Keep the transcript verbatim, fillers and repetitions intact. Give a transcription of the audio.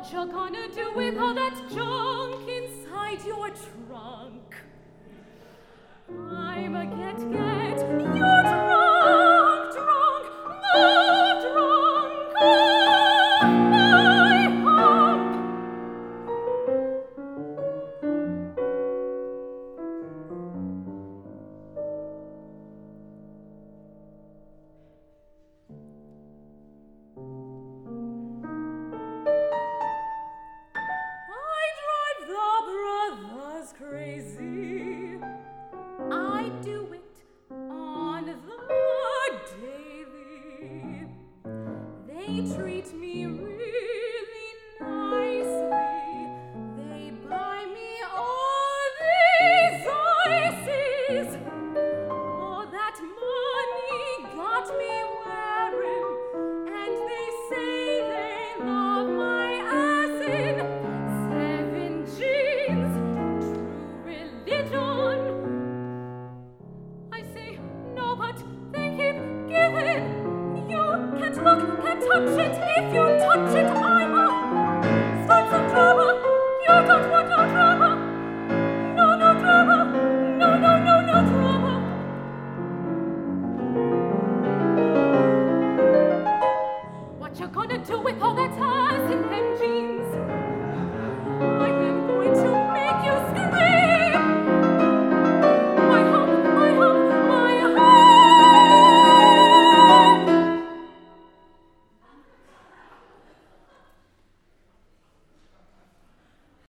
What you gonna do with all that junk inside your trunk? I'm a get get. You're drunk, drunk, oh, drunk off my hump. Crazy. I do it on the daily. They treat me really nicely. They buy me all these ices. All that money got me wearing, and they say they love my ass in seven jeans. I say, no, but they keep giving. You can't look, can't touch it. If you touch it, I'm a start some drama. You don't want no drama. No, no drama. No, no, no, no drama. What you gonna do with all that